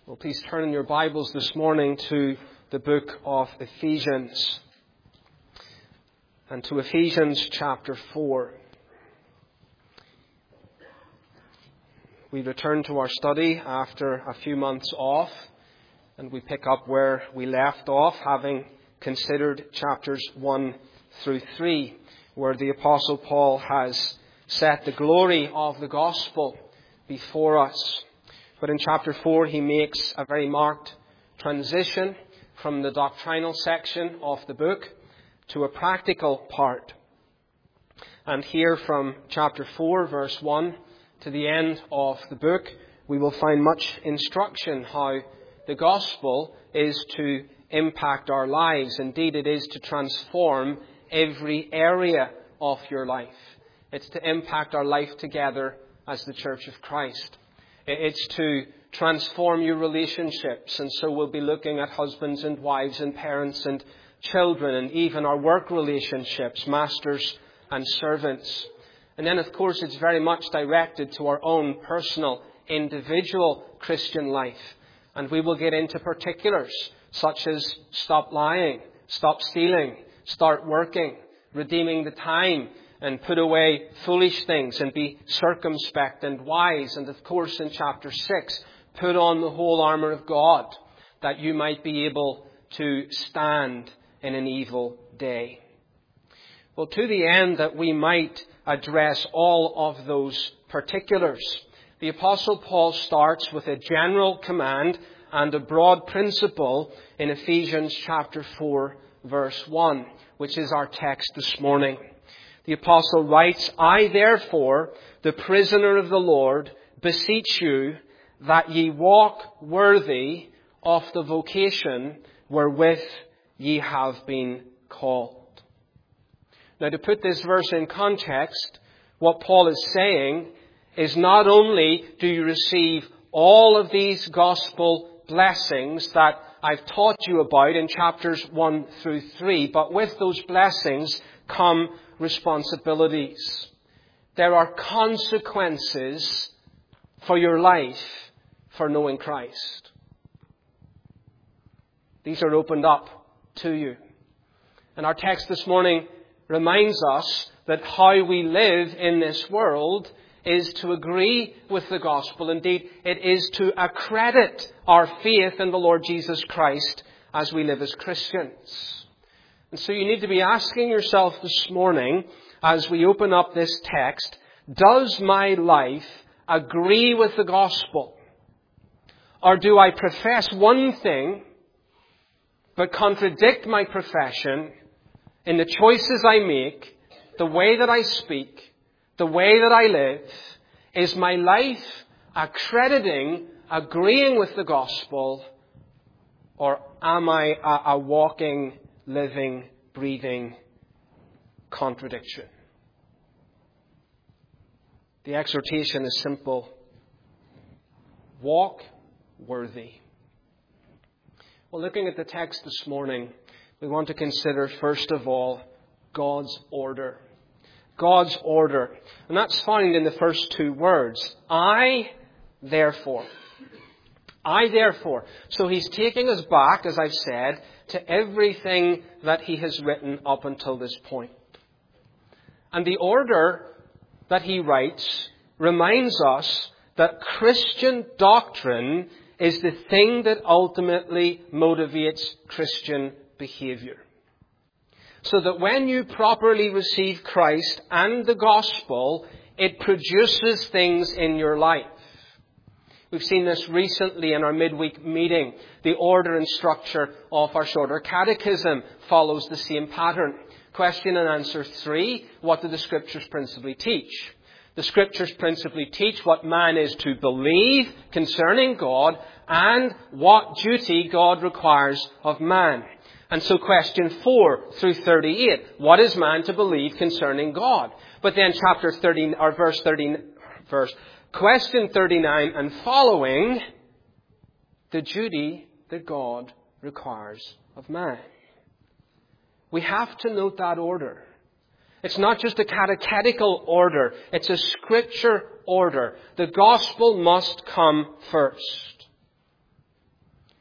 Well, please turn in your Bibles this morning to the book of Ephesians and to Ephesians chapter 4. We return to our study after a few months off, and we pick up where we left off, having considered chapters 1 through 3, where the Apostle Paul has set the glory of the gospel before us. But in chapter 4, he makes a very marked transition from the doctrinal section of the book to a practical part. And here from chapter 4, verse 1 to the end of the book, we will find much instruction how the gospel is to impact our lives. Indeed, it is to transform every area of your life. It's to impact our life together as the Church of Christ. It's to transform your relationships, and so we'll be looking at husbands and wives and parents and children and even our work relationships, masters and servants. And then, of course, it's very much directed to our own personal, individual Christian life. And we will get into particulars such as stop lying, stop stealing, start working, redeeming the time, and put away foolish things and be circumspect and wise. And of course, in chapter 6, put on the whole armour of God that you might be able to stand in an evil day. Well, to the end that we might address all of those particulars, the Apostle Paul starts with a general command and a broad principle in Ephesians chapter 4, verse 1, which is our text this morning. The Apostle writes, I therefore, the prisoner of the Lord, beseech you that ye walk worthy of the vocation wherewith ye have been called. Now, to put this verse in context, what Paul is saying is not only do you receive all of these gospel blessings that I've taught you about in chapters 1 through 3, but with those blessings come responsibilities. There are consequences for your life for knowing Christ. These are opened up to you. And our text this morning reminds us that how we live in this world is to agree with the gospel. Indeed, it is to accredit our faith in the Lord Jesus Christ as we live as Christians. And so you need to be asking yourself this morning, as we open up this text, does my life agree with the gospel? Or do I profess one thing, but contradict my profession in the choices I make, the way that I speak, the way that I live? Is my life agreeing with the gospel, or am I a walking, living, breathing contradiction? The exhortation is simple. Walk worthy. Well, looking at the text this morning, we want to consider, first of all, God's order. God's order. And that's found in the first two words. I, therefore. I, therefore. So he's taking us back, as I've said, to everything that he has written up until this point. And the order that he writes reminds us that Christian doctrine is the thing that ultimately motivates Christian behavior. So that when you properly receive Christ and the gospel, it produces things in your life. We've seen this recently in our midweek meeting. The order and structure of our shorter catechism follows the same pattern. Question and answer 3, what do the Scriptures principally teach? The Scriptures principally teach what man is to believe concerning God and what duty God requires of man. And so question 4 through 38, what is man to believe concerning God? But then question 39 and following, the duty that God requires of man. We have to note that order. It's not just a catechetical order. It's a Scripture order. The gospel must come first.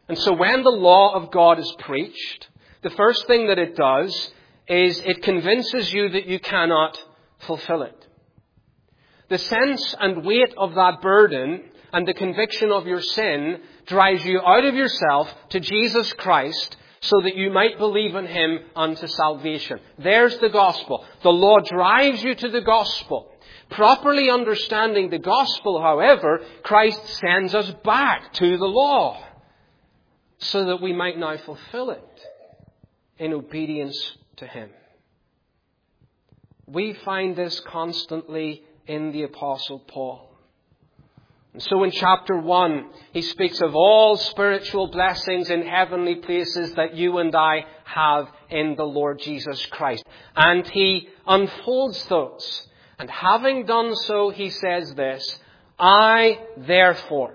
And so when the law of God is preached, the first thing that it does is it convinces you that you cannot fulfill it. The sense and weight of that burden and the conviction of your sin drives you out of yourself to Jesus Christ so that you might believe in Him unto salvation. There's the gospel. The law drives you to the gospel. Properly understanding the gospel, however, Christ sends us back to the law so that we might now fulfill it in obedience to Him. We find this constantly in the Apostle Paul. And so in chapter 1, he speaks of all spiritual blessings in heavenly places that you and I have in the Lord Jesus Christ. And he unfolds those. And having done so, he says this, I therefore.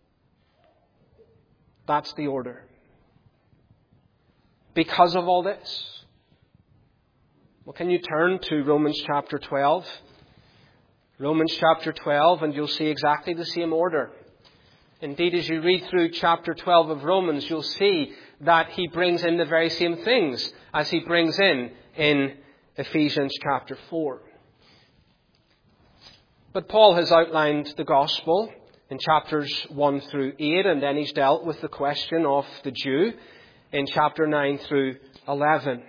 That's the order. Because of all this. Well, can you turn to Romans chapter 12? Romans chapter 12, and you'll see exactly the same order. Indeed, as you read through chapter 12 of Romans, you'll see that he brings in the very same things as he brings in Ephesians chapter 4. But Paul has outlined the gospel in chapters 1 through 8, and then he's dealt with the question of the Jew in chapter 9 through 11.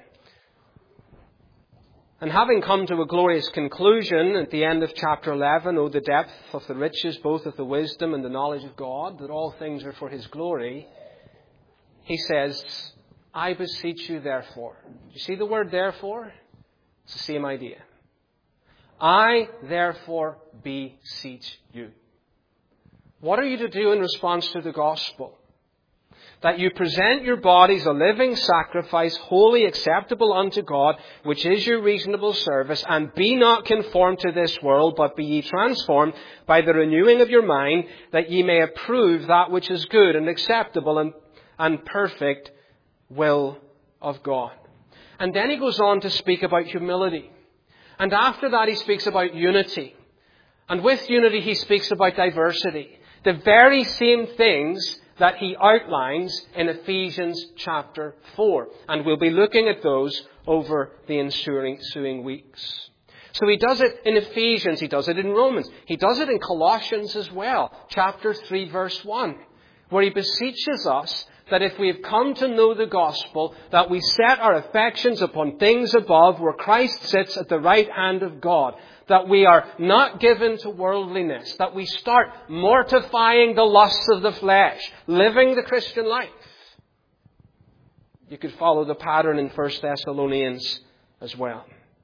And having come to a glorious conclusion at the end of chapter 11, oh, the depth of the riches, both of the wisdom and the knowledge of God, that all things are for His glory, he says, I beseech you therefore. Do you see the word therefore? It's the same idea. I therefore beseech you. What are you to do in response to the gospel? That you present your bodies a living sacrifice, wholly acceptable unto God, which is your reasonable service, and be not conformed to this world, but be ye transformed by the renewing of your mind, that ye may approve that which is good and acceptable and perfect will of God. And then he goes on to speak about humility. And after that he speaks about unity. And with unity he speaks about diversity. The very same things that he outlines in Ephesians chapter 4. And we'll be looking at those over the ensuing weeks. So he does it in Ephesians, he does it in Romans, he does it in Colossians as well, chapter 3 verse 1, where he beseeches us that if we have come to know the gospel, that we set our affections upon things above, where Christ sits at the right hand of God. That we are not given to worldliness. That we start mortifying the lusts of the flesh. Living the Christian life. You could follow the pattern in 1 Thessalonians as well.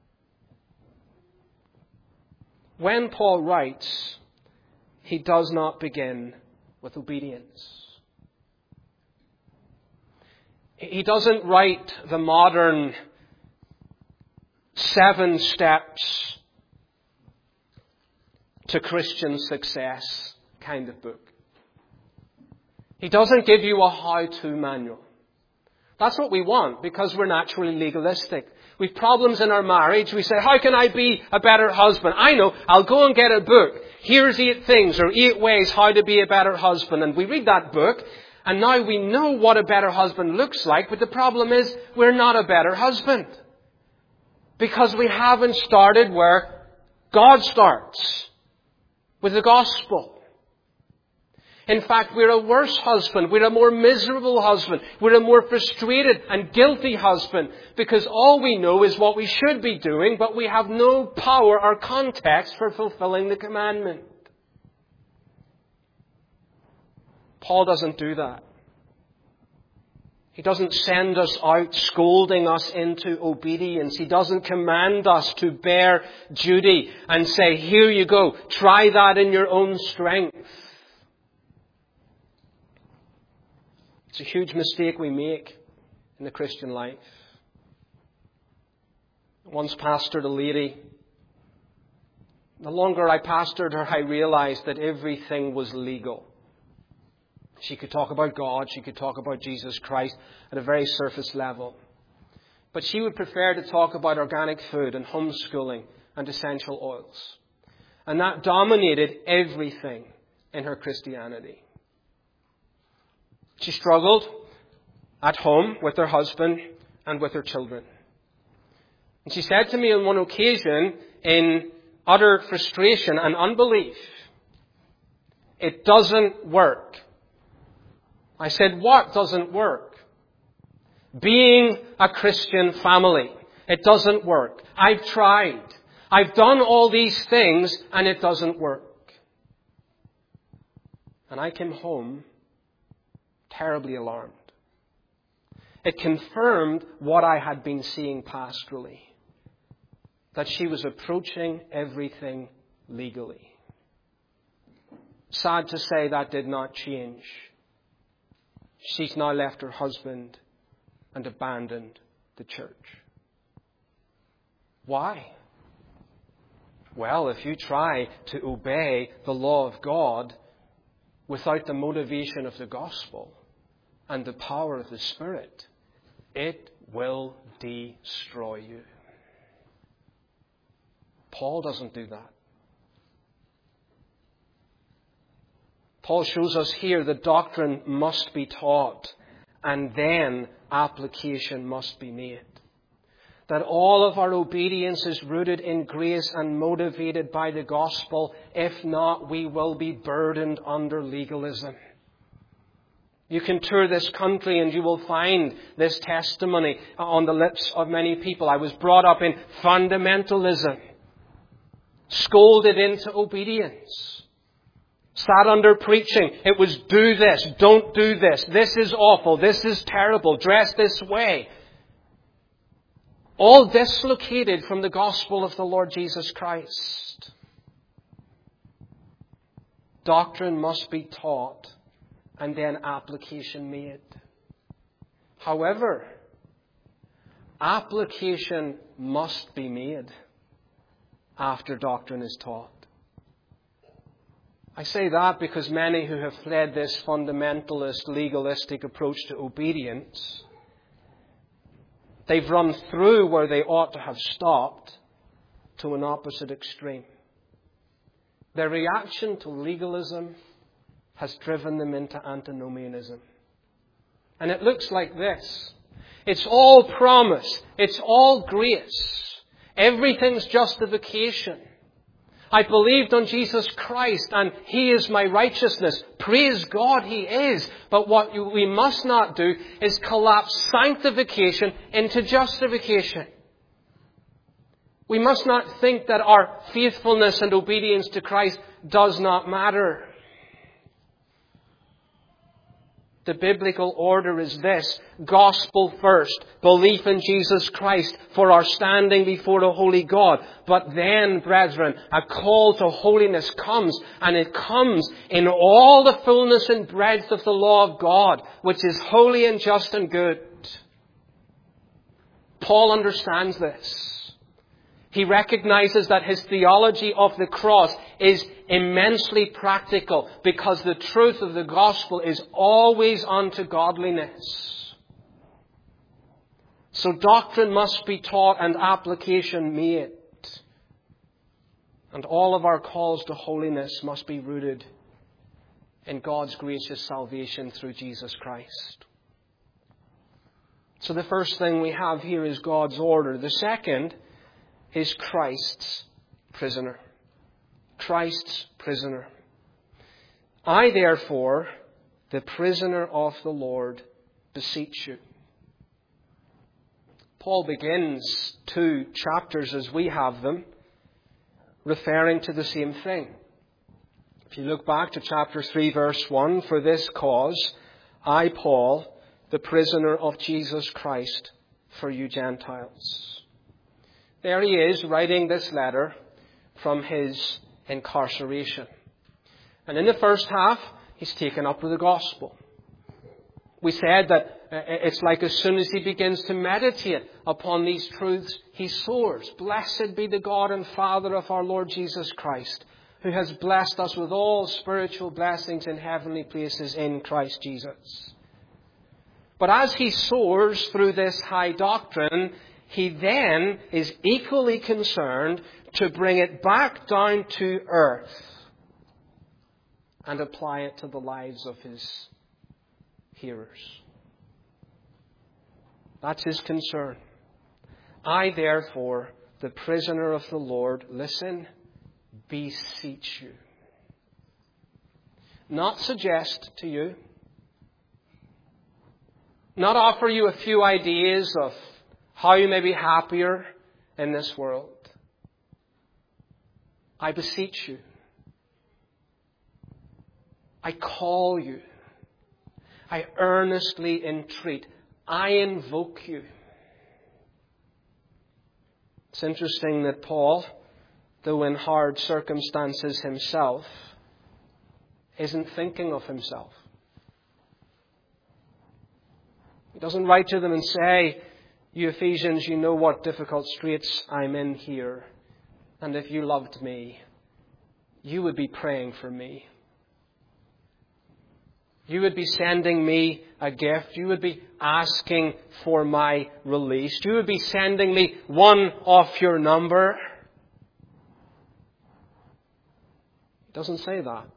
When Paul writes, he does not begin with obedience. He doesn't write the modern 7 steps to Christian success kind of book. He doesn't give you a how-to manual. That's what we want because we're naturally legalistic. We've problems in our marriage. We say, how can I be a better husband? I know, I'll go and get a book. Here's 8 things or 8 ways how to be a better husband. And we read that book and now we know what a better husband looks like. But the problem is we're not a better husband. Because we haven't started where God starts. With the gospel. In fact, we're a worse husband. We're a more miserable husband. We're a more frustrated and guilty husband. Because all we know is what we should be doing, but we have no power or context for fulfilling the commandment. Paul doesn't do that. He doesn't send us out scolding us into obedience. He doesn't command us to bear duty and say, here you go, try that in your own strength. It's a huge mistake we make in the Christian life. I once pastored a lady. The longer I pastored her, I realized that everything was legal. She could talk about God. She could talk about Jesus Christ at a very surface level. But she would prefer to talk about organic food and homeschooling and essential oils. And that dominated everything in her Christianity. She struggled at home with her husband and with her children. And she said to me on one occasion, in utter frustration and unbelief, "It doesn't work." I said, "What doesn't work?" "Being a Christian family. It doesn't work. I've tried. I've done all these things and it doesn't work." And I came home terribly alarmed. It confirmed what I had been seeing pastorally, that she was approaching everything legally. Sad to say, that did not change. She's now left her husband and abandoned the church. Why? Well, if you try to obey the law of God without the motivation of the gospel and the power of the Spirit, it will destroy you. Paul doesn't do that. Paul shows us here that doctrine must be taught and then application must be made. That all of our obedience is rooted in grace and motivated by the gospel. If not, we will be burdened under legalism. You can tour this country and you will find this testimony on the lips of many people. I was brought up in fundamentalism, scolded into obedience, sat under preaching. It was do this, don't do this. This is awful, this is terrible, dress this way. All dislocated from the gospel of the Lord Jesus Christ. Doctrine must be taught and then application made. However, application must be made after doctrine is taught. I say that because many who have fled this fundamentalist, legalistic approach to obedience, they've run through where they ought to have stopped to an opposite extreme. Their reaction to legalism has driven them into antinomianism. And it looks like this. It's all promise. It's all grace. Everything's justification. I believed on Jesus Christ and He is my righteousness. Praise God, He is. But what we must not do is collapse sanctification into justification. We must not think that our faithfulness and obedience to Christ does not matter. The biblical order is this: gospel first, belief in Jesus Christ for our standing before a holy God. But then, brethren, a call to holiness comes, and it comes in all the fullness and breadth of the law of God, which is holy and just and good. Paul understands this. He recognizes that his theology of the cross is immensely practical because the truth of the gospel is always unto godliness. So doctrine must be taught and application made. And all of our calls to holiness must be rooted in God's gracious salvation through Jesus Christ. So the first thing we have here is God's order. The second is Christ's prisoner. Christ's prisoner. I, therefore, the prisoner of the Lord, beseech you. Paul begins 2 chapters as we have them, referring to the same thing. If you look back to chapter 3, verse 1, for this cause, I, Paul, the prisoner of Jesus Christ, for you Gentiles. There he is, writing this letter from his incarceration. And in the first half, he's taken up with the gospel. We said that it's like as soon as he begins to meditate upon these truths, he soars. Blessed be the God and Father of our Lord Jesus Christ, who has blessed us with all spiritual blessings in heavenly places in Christ Jesus. But as he soars through this high doctrine, he then is equally concerned to bring it back down to earth and apply it to the lives of his hearers. That's his concern. I, therefore, the prisoner of the Lord, listen, beseech you. Not suggest to you, not offer you a few ideas of how you may be happier in this world. I beseech you. I call you. I earnestly entreat. I invoke you. It's interesting that Paul, though in hard circumstances himself, isn't thinking of himself. He doesn't write to them and say, you Ephesians, you know what difficult straits I'm in here. And if you loved me, you would be praying for me. You would be sending me a gift. You would be asking for my release. You would be sending me one off your number. He doesn't say that.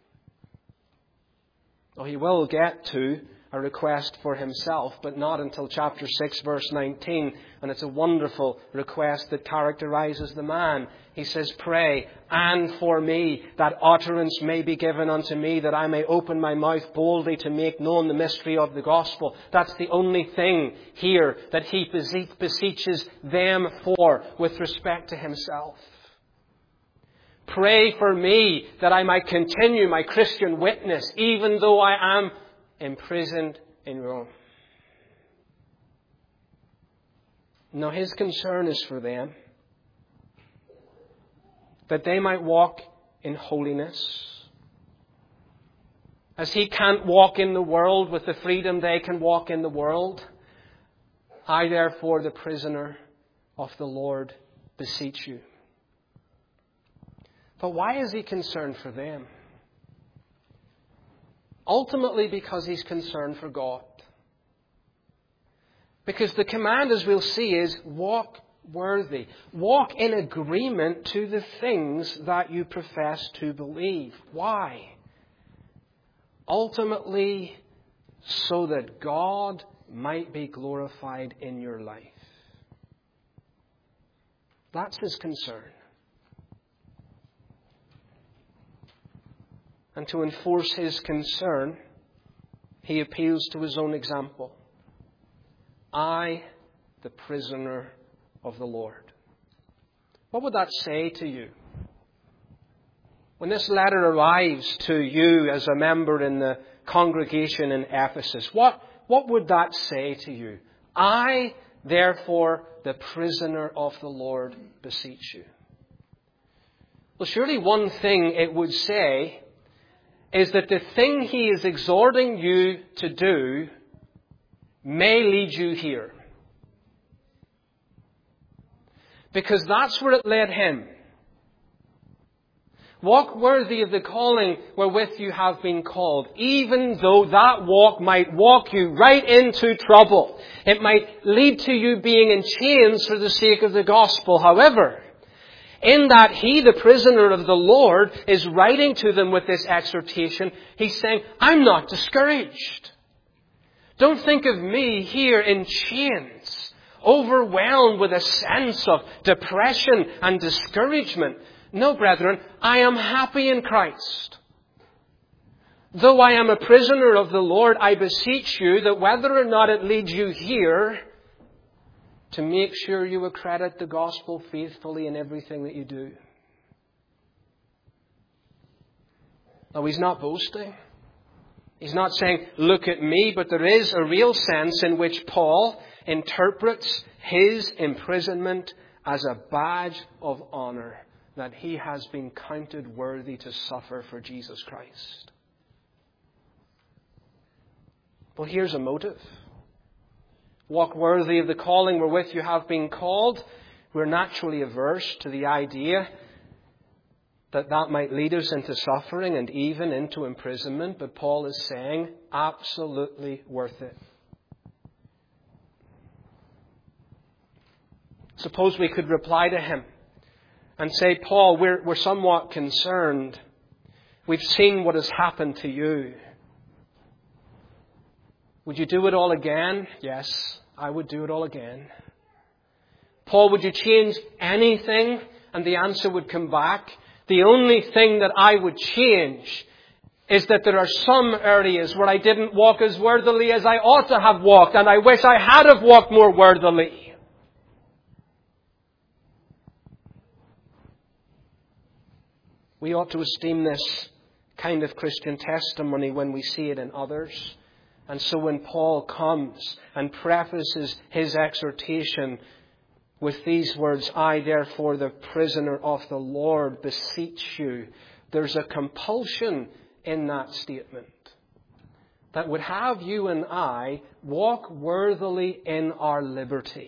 Oh, he will get to a request for himself, but not until chapter 6, verse 19. And it's a wonderful request that characterizes the man. He says, pray, and for me, that utterance may be given unto me, that I may open my mouth boldly to make known the mystery of the gospel. That's the only thing here that he beseeches them for with respect to himself. Pray for me that I might continue my Christian witness, even though I am imprisoned in Rome. Now his concern is for them, that they might walk in holiness. As he can't walk in the world with the freedom they can walk in the world, I therefore, the prisoner of the Lord, beseech you. But why is he concerned for them? Ultimately because he's concerned for God. Because the command, as we'll see, is walk worthy. Walk in agreement to the things that you profess to believe. Why? Ultimately, so that God might be glorified in your life. That's his concern. And to enforce his concern, he appeals to his own example. I, the prisoner of the Lord. What would that say to you? When this letter arrives to you as a member in the congregation in Ephesus, what would that say to you? I, therefore, the prisoner of the Lord, beseech you. Well, surely one thing it would say is that the thing he is exhorting you to do may lead you here. Because that's where it led him. Walk worthy of the calling wherewith you have been called, even though that walk might walk you right into trouble. It might lead to you being in chains for the sake of the gospel. However, in that he, the prisoner of the Lord, is writing to them with this exhortation, he's saying, I'm not discouraged. Don't think of me here in chains, overwhelmed with a sense of depression and discouragement. No, brethren, I am happy in Christ. Though I am a prisoner of the Lord, I beseech you that whether or not it leads you here, to make sure you accredit the gospel faithfully in everything that you do. Now, he's not boasting. He's not saying, look at me, but there is a real sense in which Paul interprets his imprisonment as a badge of honor, that he has been counted worthy to suffer for Jesus Christ. Well, here's a motive. Walk worthy of the calling wherewith you have been called. We're naturally averse to the idea that might lead us into suffering and even into imprisonment. But Paul is saying, absolutely worth it. Suppose we could reply to him and say, Paul, we're somewhat concerned. We've seen what has happened to you. Would you do it all again? Yes, I would do it all again. Paul, would you change anything? And the answer would come back. The only thing that I would change is that there are some areas where I didn't walk as worthily as I ought to have walked, and I wish I had have walked more worthily. We ought to esteem this kind of Christian testimony when we see it in others. And so when Paul comes and prefaces his exhortation with these words, I therefore, the prisoner of the Lord, beseech you, there's a compulsion in that statement that would have you and I walk worthily in our liberty,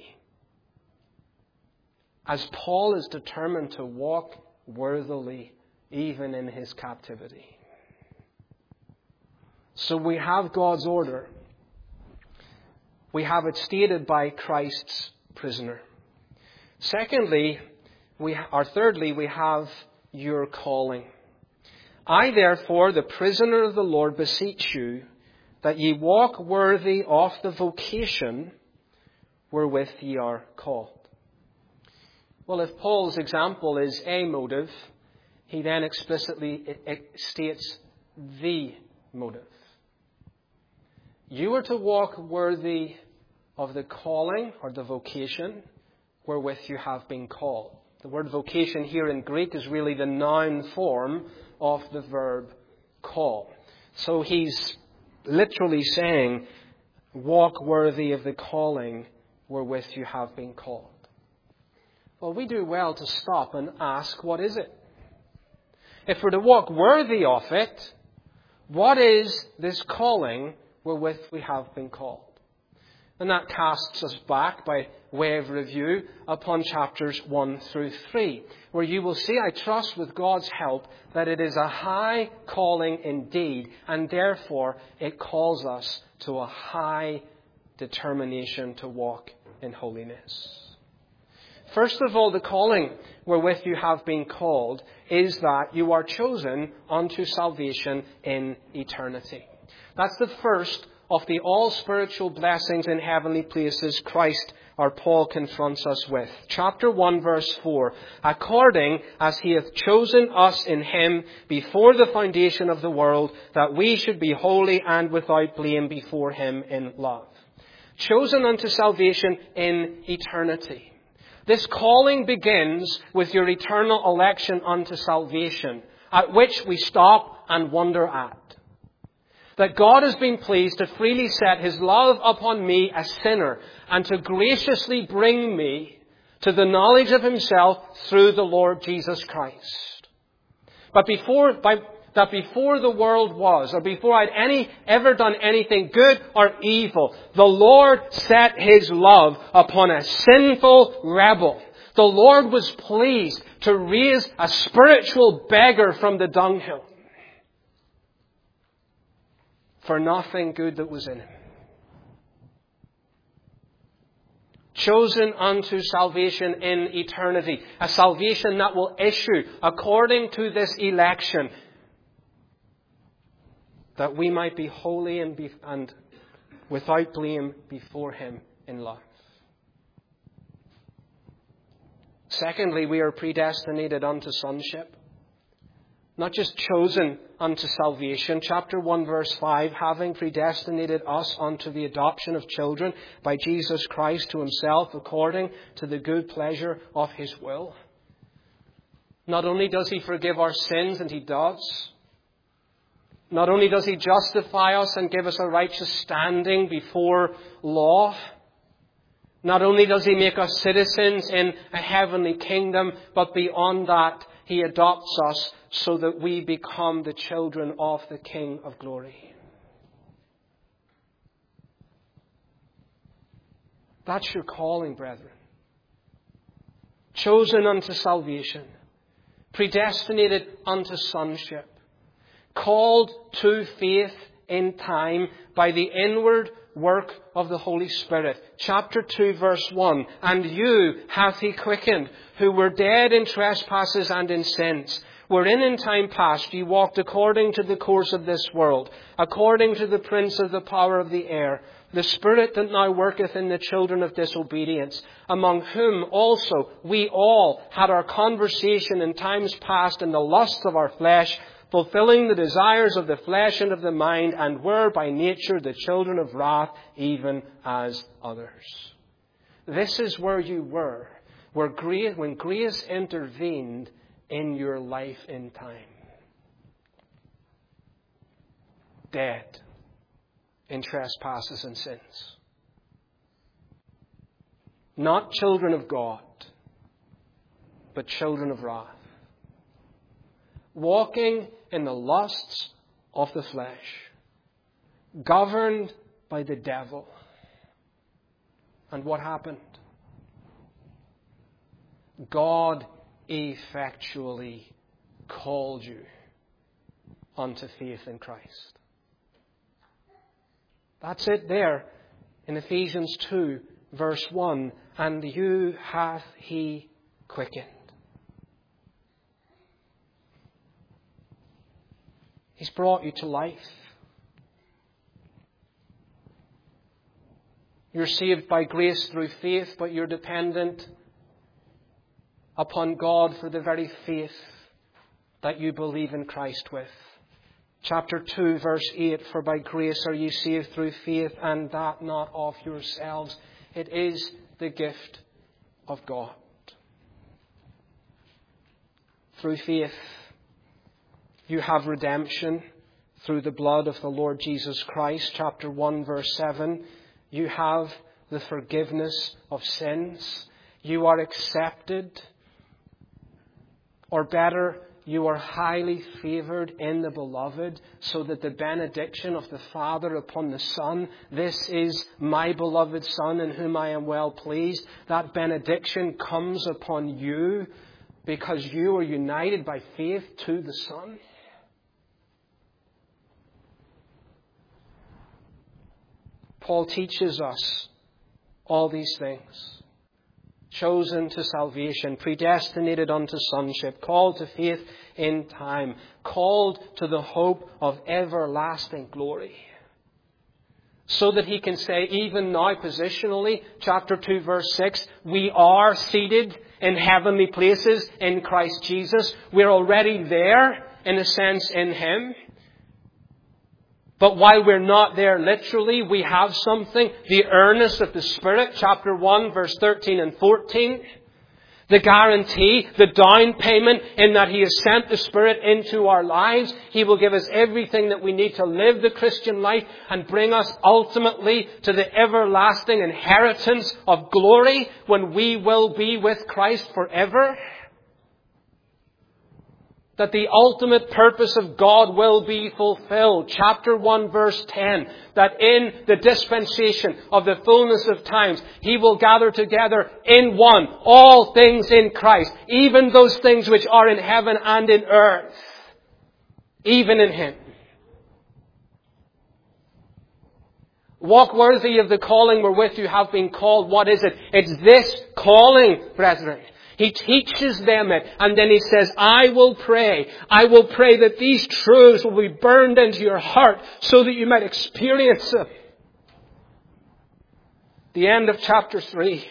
as Paul is determined to walk worthily even in his captivity. So we have God's order. We have it stated by Christ's prisoner. Thirdly, we have your calling. I, therefore, the prisoner of the Lord, beseech you that ye walk worthy of the vocation wherewith ye are called. Well, if Paul's example is a motive, he then explicitly states the motive. You are to walk worthy of the calling or the vocation wherewith you have been called. The word vocation here in Greek is really the noun form of the verb call. So he's literally saying, walk worthy of the calling wherewith you have been called. Well, we do well to stop and ask, what is it? If we're to walk worthy of it, what is this calling wherewith we have been called? And that casts us back, by way of review, upon chapters 1 through 3, where you will see, I trust with God's help, that it is a high calling indeed, and therefore it calls us to a high determination to walk in holiness. First of all, the calling wherewith you have been called is that you are chosen unto salvation in eternity. That's the first of the all spiritual blessings in heavenly places Christ or Paul confronts us with. Chapter 1 verse 4. According as he hath chosen us in him before the foundation of the world, that we should be holy and without blame before him in love. Chosen unto salvation in eternity. This calling begins with your eternal election unto salvation, at which we stop and wonder at. That God has been pleased to freely set his love upon me, a sinner, and to graciously bring me to the knowledge of himself through the Lord Jesus Christ. But before the world was, or before I'd ever done anything good or evil, the Lord set his love upon a sinful rebel. The Lord was pleased to raise a spiritual beggar from the dunghill for nothing good that was in him. Chosen unto salvation in eternity. A salvation that will issue according to this election, that we might be holy and without blame before him in love. Secondly, we are predestinated unto sonship. Not just chosen unto salvation. Chapter 1 verse 5, having predestinated us unto the adoption of children by Jesus Christ to himself according to the good pleasure of his will. Not only does he forgive our sins, and he does. Not only does he justify us and give us a righteous standing before law. Not only does he make us citizens in a heavenly kingdom, but beyond that, he adopts us so that we become the children of the King of glory. That's your calling, brethren. Chosen unto salvation. Predestinated unto sonship. Called to faith in time by the inward work of the Holy Spirit. Chapter 2 verse 1. And you hath he quickened, who were dead in trespasses and in sins, Wherein in time past ye walked according to the course of this world, according to the prince of the power of the air, the spirit that now worketh in the children of disobedience, among whom also we all had our conversation in times past in the lusts of our flesh, fulfilling the desires of the flesh and of the mind, and were by nature the children of wrath, even as others. This is where you were, when grace intervened in your life in time. Dead in trespasses and sins. Not children of God, but children of wrath. Walking in the lusts of the flesh. Governed by the devil. And what happened? God effectually called you unto faith in Christ. That's it there in Ephesians 2, verse 1. And you hath he quickened. He's brought you to life. You're saved by grace through faith, but you're dependent upon God for the very faith that you believe in Christ with. Chapter 2, verse 8, for by grace are ye saved through faith, and that not of yourselves. It is the gift of God. Through faith, you have redemption through the blood of the Lord Jesus Christ. Chapter 1, verse 7, you have the forgiveness of sins. You are accepted, or better, you are highly favoured in the beloved, so that the benediction of the Father upon the Son, this is my beloved Son in whom I am well pleased, that benediction comes upon you because you are united by faith to the Son. Paul teaches us all these things. Chosen to salvation, predestinated unto sonship, called to faith in time, called to the hope of everlasting glory. So that he can say, even now positionally, chapter 2, verse 6, we are seated in heavenly places in Christ Jesus. We're already there, in a sense, in Him. But while we're not there literally, we have something, the earnest of the Spirit, chapter 1, verse 13 and 14. The guarantee, the down payment in that He has sent the Spirit into our lives. He will give us everything that we need to live the Christian life and bring us ultimately to the everlasting inheritance of glory when we will be with Christ forever. That the ultimate purpose of God will be fulfilled. Chapter 1, verse 10. That in the dispensation of the fullness of times, He will gather together in one all things in Christ. Even those things which are in heaven and in earth. Even in Him. Walk worthy of the calling wherewith you have been called. What is it? It's this calling, brethren. He teaches them it, and then he says, I will pray that these truths will be burned into your heart so that you might experience them. The end of chapter 3.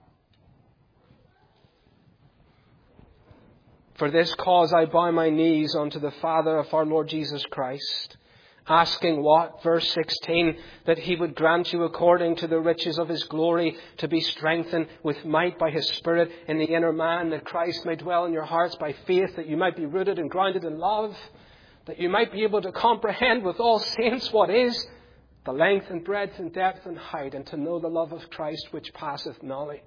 For this cause I bow my knees unto the Father of our Lord Jesus Christ, asking what? Verse 16, that He would grant you according to the riches of His glory to be strengthened with might by His Spirit in the inner man, that Christ may dwell in your hearts by faith, that you might be rooted and grounded in love, that you might be able to comprehend with all saints what is the length and breadth and depth and height, and to know the love of Christ which passeth knowledge.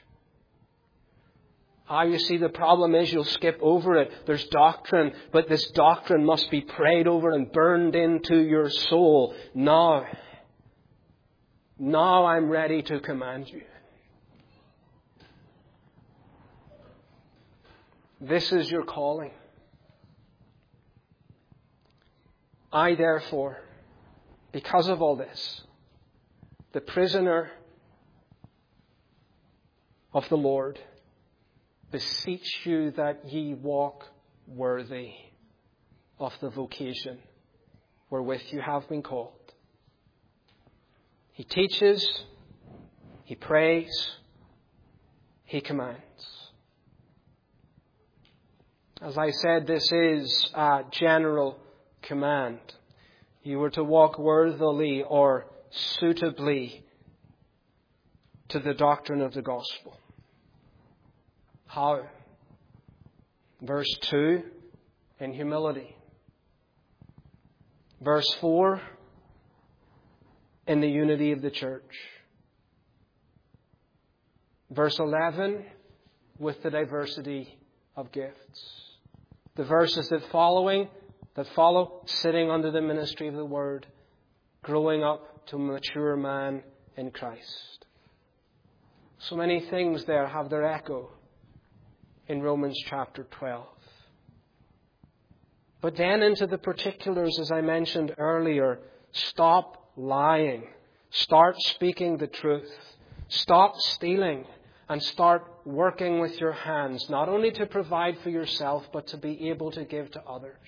You see, the problem is you'll skip over it. There's doctrine, but this doctrine must be prayed over and burned into your soul. Now I'm ready to command you. This is your calling. I, therefore, because of all this, the prisoner of the Lord, beseech you that ye walk worthy of the vocation wherewith you have been called. He teaches, he prays, he commands. As I said, this is a general command. You were to walk worthily or suitably to the doctrine of the gospel. How? Verse 2, in humility. Verse 4, in the unity of the church. Verse 11, with the diversity of gifts. The verses that follow, sitting under the ministry of the Word, growing up to a mature man in Christ. So many things there have their echo in Romans chapter 12. But then into the particulars, as I mentioned earlier, stop lying. Start speaking the truth. Stop stealing. And start working with your hands, not only to provide for yourself, but to be able to give to others.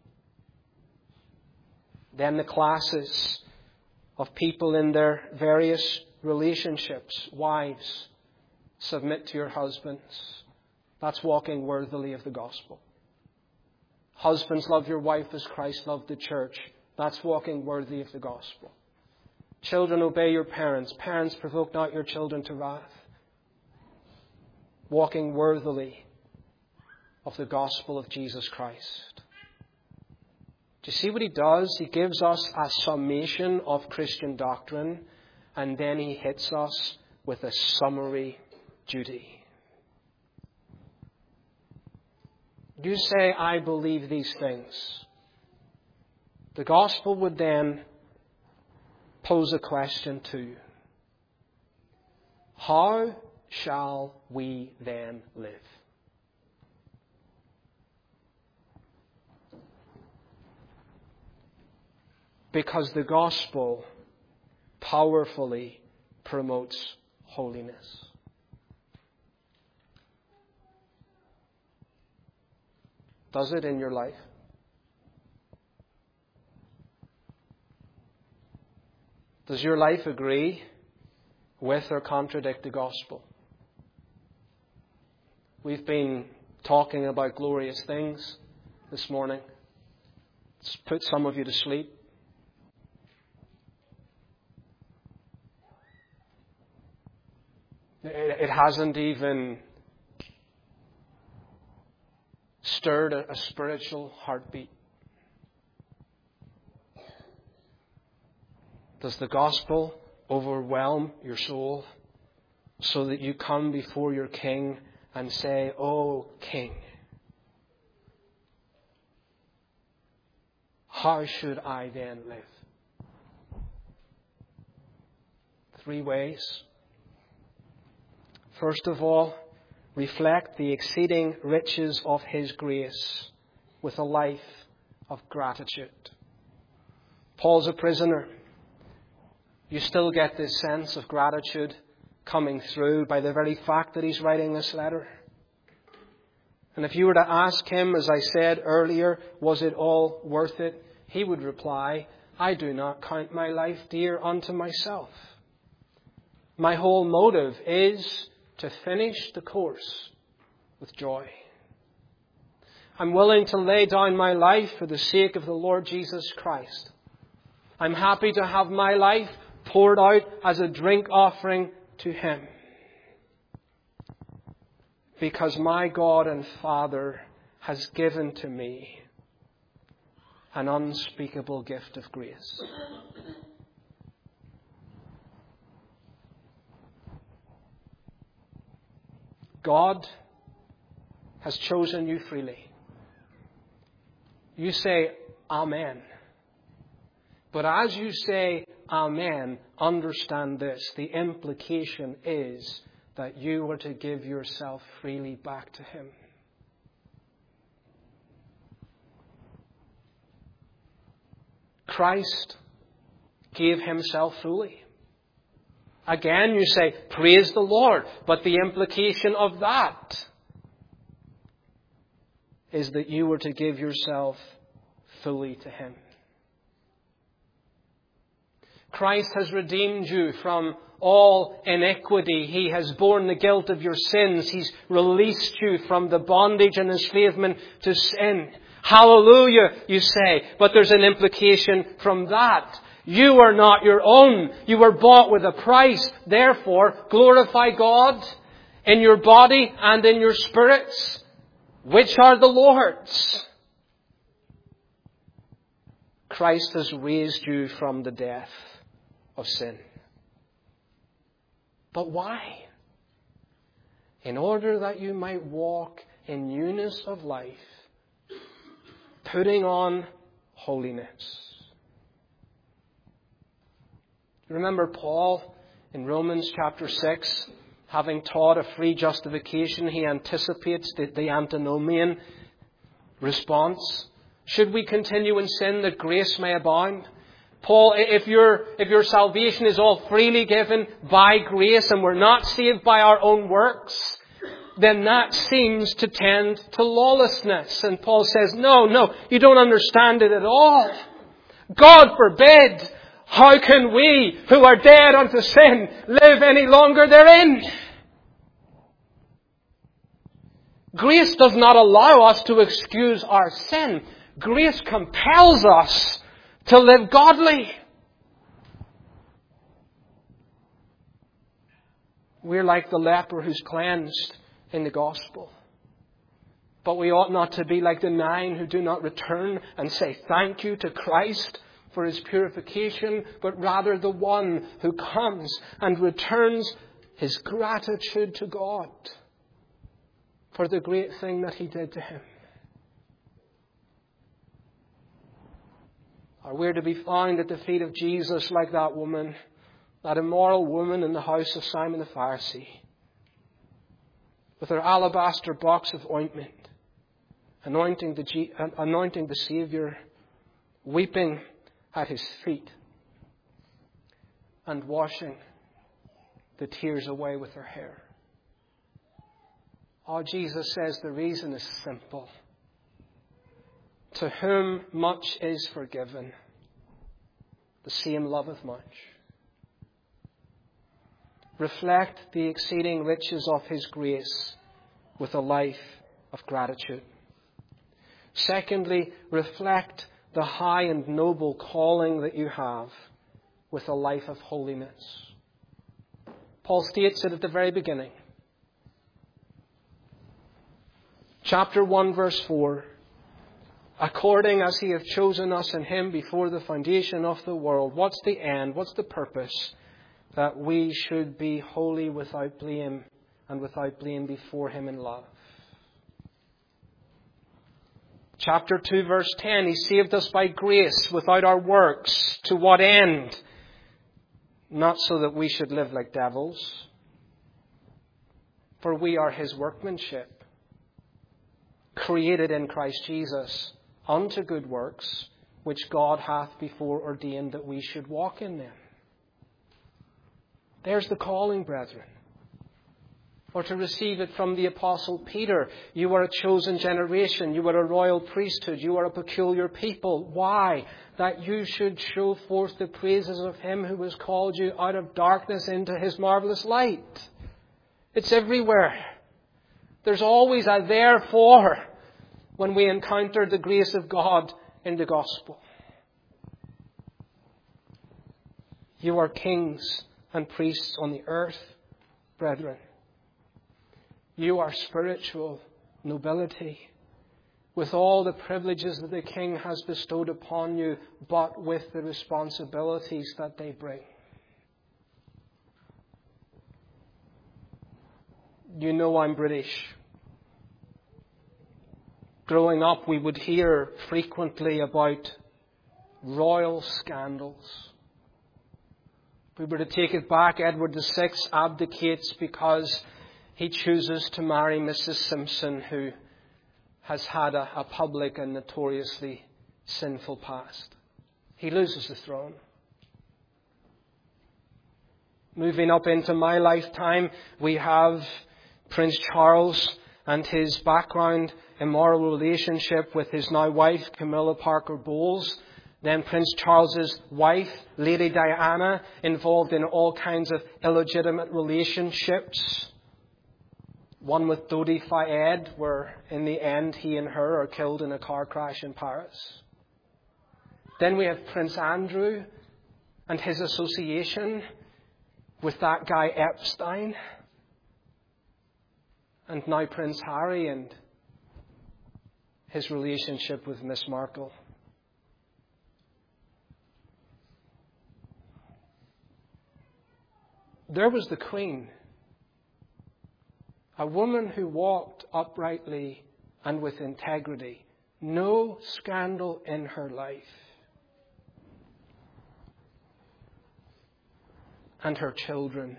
Then the classes of people in their various relationships. Wives, submit to your husbands. That's walking worthily of the gospel. Husbands, love your wife as Christ loved the church. That's walking worthy of the gospel. Children, obey your parents. Parents, provoke not your children to wrath. Walking worthily of the gospel of Jesus Christ. Do you see what he does? He gives us a summation of Christian doctrine, and then he hits us with a summary duty. You say, I believe these things. The gospel would then pose a question to you. How shall we then live? Because the gospel powerfully promotes holiness. Does it in your life? Does your life agree with or contradict the gospel? We've been talking about glorious things this morning. It's put some of you to sleep. It hasn't even stirred a spiritual heartbeat. Does the gospel overwhelm your soul so that you come before your King and say, "Oh, King, how should I then live?" 3 ways. First of all, reflect the exceeding riches of His grace with a life of gratitude. Paul's a prisoner. You still get this sense of gratitude coming through by the very fact that he's writing this letter. And if you were to ask him, as I said earlier, was it all worth it? He would reply, I do not count my life dear unto myself. My whole motive is to finish the course with joy. I'm willing to lay down my life for the sake of the Lord Jesus Christ. I'm happy to have my life poured out as a drink offering to Him. Because my God and Father has given to me an unspeakable gift of grace. God has chosen you freely. You say, Amen. But as you say, Amen, understand this. The implication is that you were to give yourself freely back to Him. Christ gave Himself fully. Again, you say, praise the Lord. But the implication of that is that you were to give yourself fully to Him. Christ has redeemed you from all iniquity. He has borne the guilt of your sins. He's released you from the bondage and enslavement to sin. Hallelujah, you say. But there's an implication from that. You are not your own. You were bought with a price. Therefore, glorify God in your body and in your spirits, which are the Lord's. Christ has raised you from the death of sin. But why? In order that you might walk in newness of life, putting on holiness. Remember Paul in Romans chapter 6, having taught a free justification, he anticipates the antinomian response. Should we continue in sin that grace may abound? Paul, if your salvation is all freely given by grace and we're not saved by our own works, then that seems to tend to lawlessness. And Paul says, no, you don't understand it at all. God forbid. How can we, who are dead unto sin, live any longer therein? Grace does not allow us to excuse our sin. Grace compels us to live godly. We're like the leper who's cleansed in the gospel. But we ought not to be like the 9 who do not return and say thank you to Christ for His purification, but rather the one who comes and returns his gratitude to God for the great thing that He did to him. Or we're to be found at the feet of Jesus like that woman, that immoral woman in the house of Simon the Pharisee, with her alabaster box of ointment, anointing the Saviour, weeping at His feet, and washing the tears away with her hair. Oh, Jesus says the reason is simple. To whom much is forgiven, the same loveth much. Reflect the exceeding riches of His grace with a life of gratitude. Secondly, reflect the high and noble calling that you have with a life of holiness. Paul states it at the very beginning. Chapter 1, verse 4. According as He hath chosen us in Him before the foundation of the world. What's the end? What's the purpose? That we should be holy without blame, and without blame before Him in love. Chapter 2, verse 10. He saved us by grace without our works. To what end? Not so that we should live like devils. For we are His workmanship, created in Christ Jesus unto good works, which God hath before ordained that we should walk in them. There's the calling, brethren. Or to receive it from the Apostle Peter, you are a chosen generation, you are a royal priesthood, you are a peculiar people. Why? That you should show forth the praises of Him who has called you out of darkness into His marvelous light. It's everywhere. There's always a therefore when we encounter the grace of God in the gospel. You are kings and priests on the earth, brethren. You are spiritual nobility, with all the privileges that the King has bestowed upon you, but with the responsibilities that they bring. You know I'm British. Growing up, we would hear frequently about royal scandals. If we were to take it back, Edward VI abdicates because he chooses to marry Mrs. Simpson, who has had a public and notoriously sinful past. He loses the throne. Moving up into my lifetime, we have Prince Charles and his background immoral relationship with his now wife, Camilla Parker Bowles. Then Prince Charles's wife, Lady Diana, involved in all kinds of illegitimate relationships. One with Dodi Fayed, where in the end he and her are killed in a car crash in Paris. Then we have Prince Andrew and his association with that guy Epstein. And now Prince Harry and his relationship with Miss Markle. There was the Queen, a woman who walked uprightly and with integrity. No scandal in her life. And her children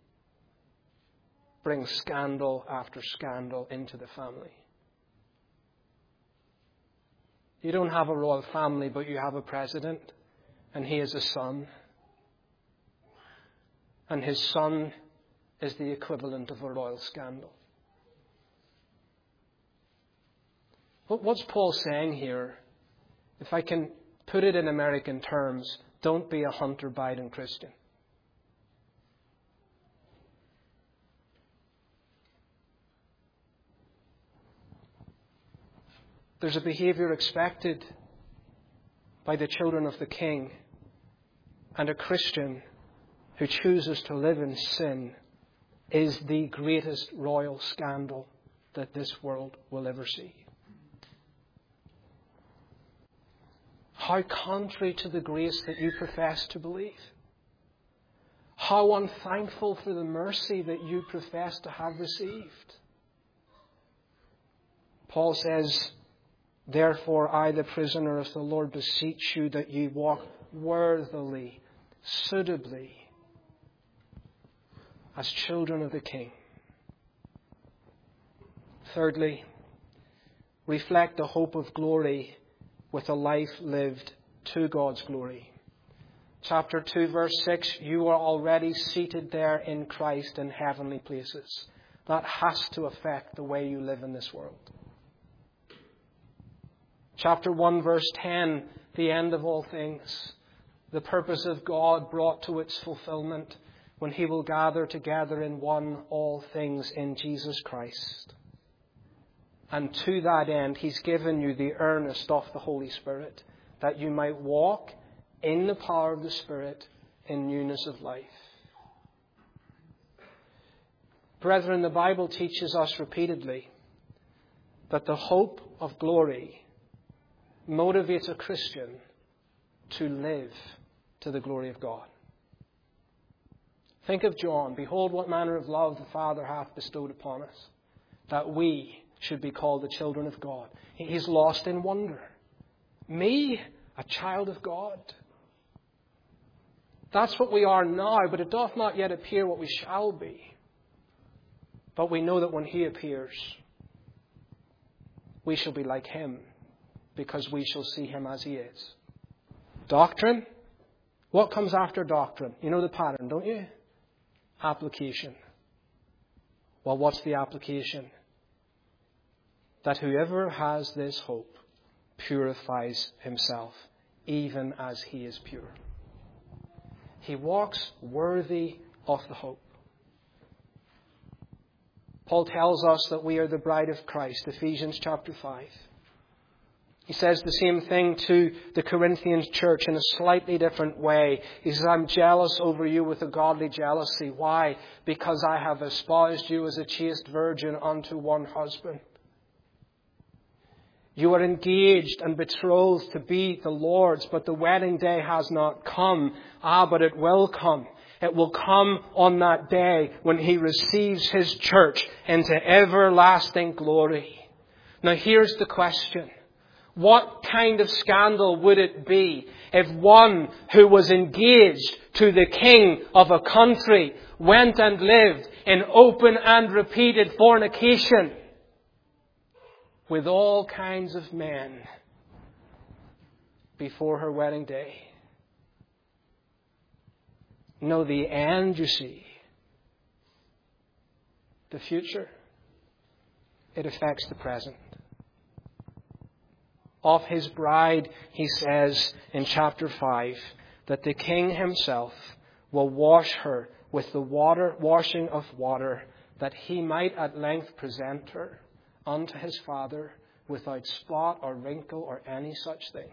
bring scandal after scandal into the family. You don't have a royal family, but you have a president, and he is a son. And his son is the equivalent of a royal scandal. But what's Paul saying here? If I can put it in American terms, don't be a Hunter Biden Christian. There's a behavior expected by the children of the King, and a Christian who chooses to live in sin is the greatest royal scandal that this world will ever see. How contrary to the grace that you profess to believe. How unthankful for the mercy that you profess to have received. Paul says, "Therefore I, the prisoner of the Lord, beseech you that ye walk worthily, suitably, as children of the King." Thirdly, reflect the hope of glory with a life lived to God's glory. Chapter 2, verse 6, you are already seated there in Christ in heavenly places. That has to affect the way you live in this world. Chapter 1, verse 10, the end of all things. The purpose of God brought to its fulfillment when He will gather together in one all things in Jesus Christ. And to that end, He's given you the earnest of the Holy Spirit, that you might walk in the power of the Spirit in newness of life. Brethren, the Bible teaches us repeatedly that the hope of glory motivates a Christian to live to the glory of God. Think of John. Behold, what manner of love the Father hath bestowed upon us, that we should be called the children of God. He's lost in wonder. Me, a child of God. That's what we are now, but it doth not yet appear what we shall be. But we know that when He appears, we shall be like Him, because we shall see Him as He is. Doctrine? What comes after doctrine? You know the pattern, don't you? Application. Well, what's the application? That whoever has this hope purifies himself, even as He is pure. He walks worthy of the hope. Paul tells us that we are the bride of Christ, Ephesians chapter 5. He says the same thing to the Corinthian church in a slightly different way. He says, I'm jealous over you with a godly jealousy. Why? Because I have espoused you as a chaste virgin unto one husband. You are engaged and betrothed to be the Lord's, but the wedding day has not come. But it will come. It will come on that day when He receives His church into everlasting glory. Now here's the question. What kind of scandal would it be if one who was engaged to the king of a country went and lived in open and repeated fornication with all kinds of men before her wedding day? No, the end, you see. The future. it affects the present. Of his bride, he says in chapter 5, that the King himself will wash her with the washing of water, that he might at length present her unto his Father without spot or wrinkle or any such thing.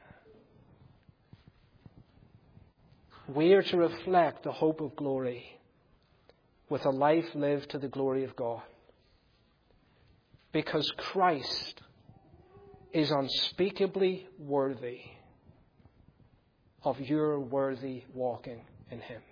We are to reflect the hope of glory with a life lived to the glory of God. Because Christ is unspeakably worthy of your worthy walking in him.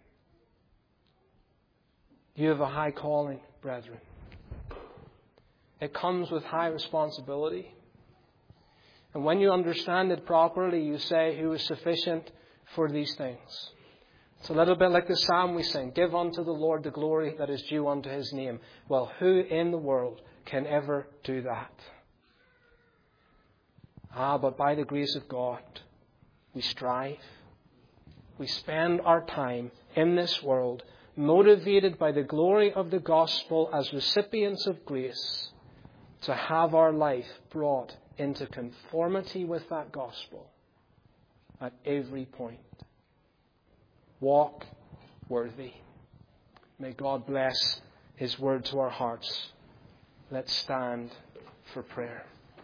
You have a high calling, brethren. It comes with high responsibility. And when you understand it properly, you say, who is sufficient for these things? It's a little bit like the psalm we sing, give unto the Lord the glory that is due unto his name. Well, who in the world can ever do that? But by the grace of God, we strive. We spend our time in this world motivated by the glory of the gospel as recipients of grace to have our life brought into conformity with that gospel at every point. Walk worthy. May God bless his word to our hearts. Let's stand for prayer.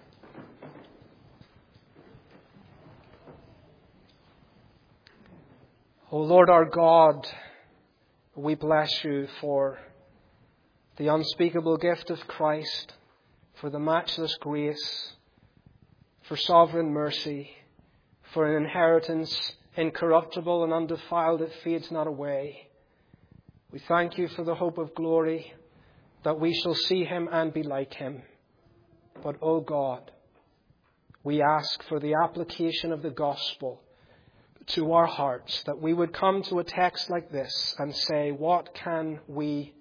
O Lord our God, we bless you for the unspeakable gift of Christ, for the matchless grace, for sovereign mercy, for an inheritance incorruptible and undefiled that fades not away. We thank you for the hope of glory, that we shall see him and be like him. But, O God, we ask for the application of the gospel to our hearts, that we would come to a text like this and say, what can we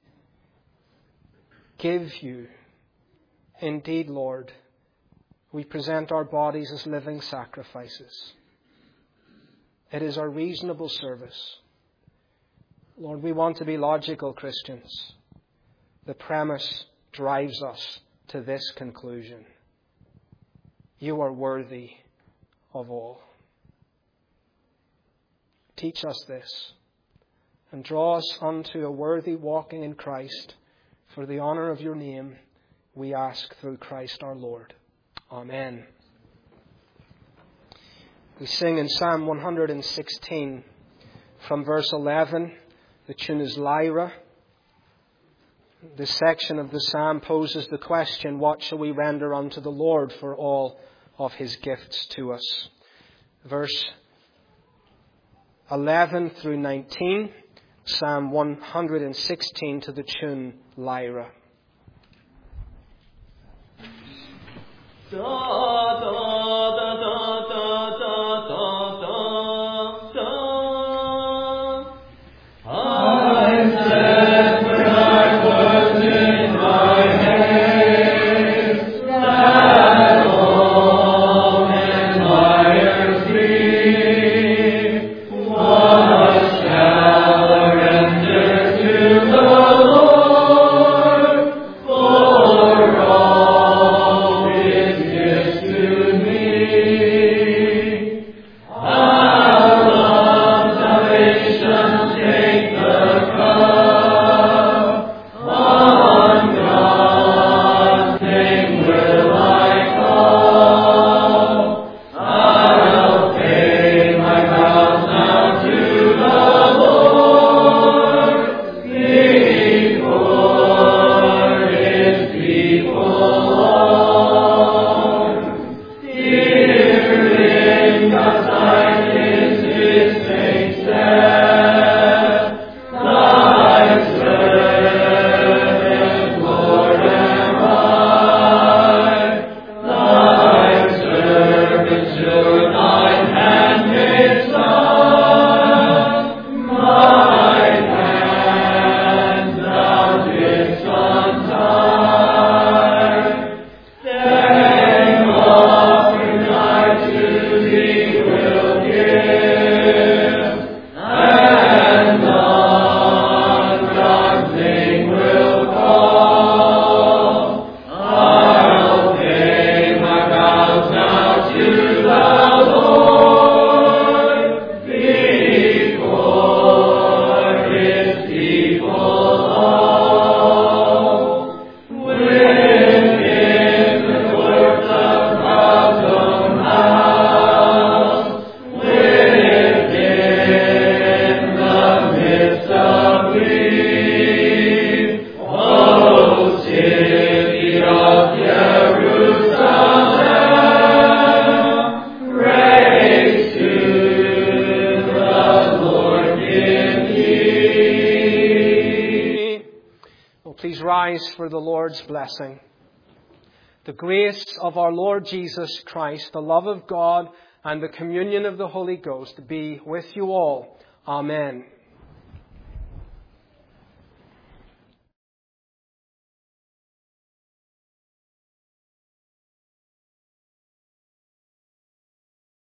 give you? Indeed, Lord, we present our bodies as living sacrifices. It is our reasonable service. Lord, we want to be logical Christians. The premise drives us to this conclusion. You are worthy of all. Teach us this and draw us unto a worthy walking in Christ for the honor of your name, we ask through Christ our Lord. Amen. We sing in Psalm 116 from verse 11. The tune is Lyra. This section of the psalm poses the question, what shall we render unto the Lord for all of his gifts to us? Verse 11 through 19, Psalm 116 to the tune Lyra. To me. rise for the Lord's blessing. The grace of our Lord Jesus Christ, the love of God, and the communion of the Holy Ghost be with you all. Amen.